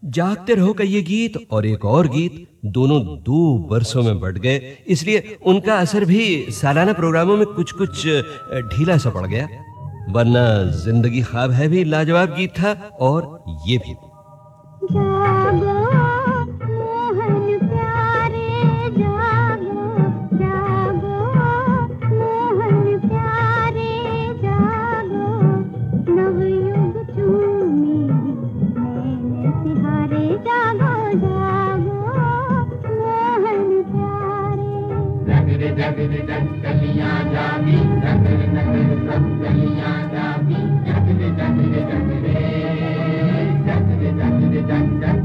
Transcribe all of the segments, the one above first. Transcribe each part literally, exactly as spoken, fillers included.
जागते रहो का ये गीत और एक और गीत दोनों दो बरसों में बढ़ गए, इसलिए उनका असर भी सालाना प्रोग्रामों में कुछ कुछ ढीला सा पड़ गया। वरना जिंदगी ख्वाब है भी लाजवाब गीत था और ये भी। जागो मोहन प्यारे जागो जागो मोहन प्यारे जागो नवयुग चूमी मैंने सिहारे जागो जागो मोहन प्यारे जगरे जगरे जग गलियां जागी नगर नगर सब गलियां जागी जगरे जगरे जगरे जगरे जगरे जग जग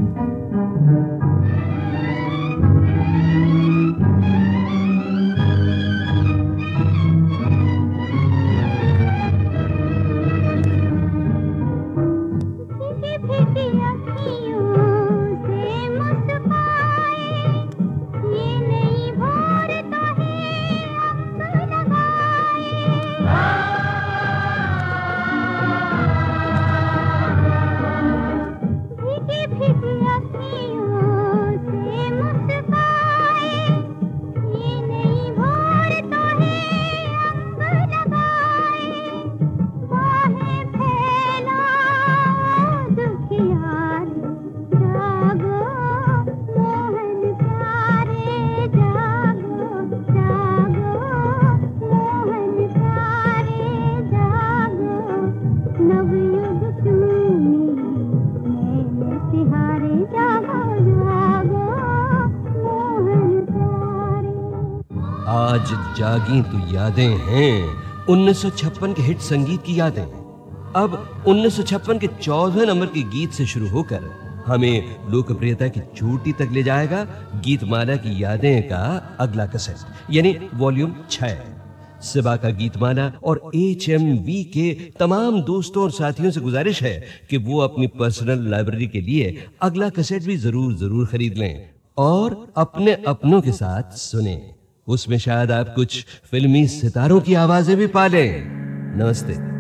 आज जागी तो यादें हैं उन्नीस सौ छप्पन के हिट संगीत की यादें। अब उन्नीस सौ छप्पन के चौदहवें नंबर के गीत से शुरू होकर हमें लोकप्रियता की चोटी तक ले जाएगा गीतमाला की यादें का अगला कैसेट, यानी वॉल्यूम छह। सिबा का गीतमाला और एच एम वी के तमाम दोस्तों और साथियों से गुजारिश है कि वो अपनी पर्सनल लाइब्रेरी के लिए अगला कैसेट भी जरूर जरूर खरीद लें और अपने अपनों के साथ सुने। उसमें शायद आप कुछ फिल्मी सितारों की आवाजें भी पा लें। नमस्ते।